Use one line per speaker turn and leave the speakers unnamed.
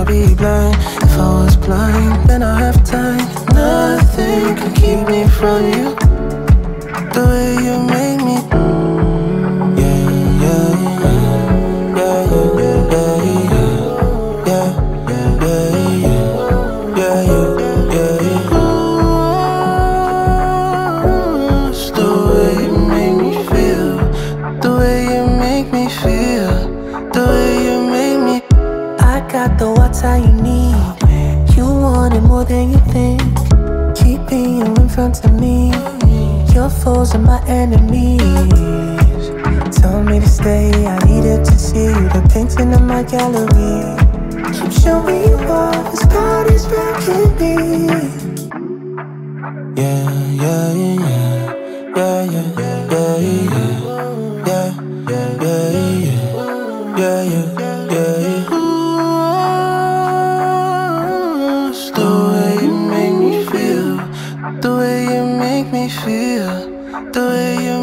be blind. If I was blind, then I have time. Nothing can keep me from you. The way you make me, yeah, yeah, yeah, yeah, yeah, yeah, yeah, yeah, yeah, yeah. It's the way you make me feel, the way you make me feel, the way you make me.
I got the water you need. You want it more than you think. Keeping you in front of me. Your foes are my enemies. Told me to stay, I needed to see the painting in my gallery. Keep showing you all this body's rocking me.
Yeah, yeah, yeah, yeah, yeah, yeah, yeah, yeah, yeah, yeah, yeah, yeah. Ooh, it's the way you make me feel, the way you make me feel, the way you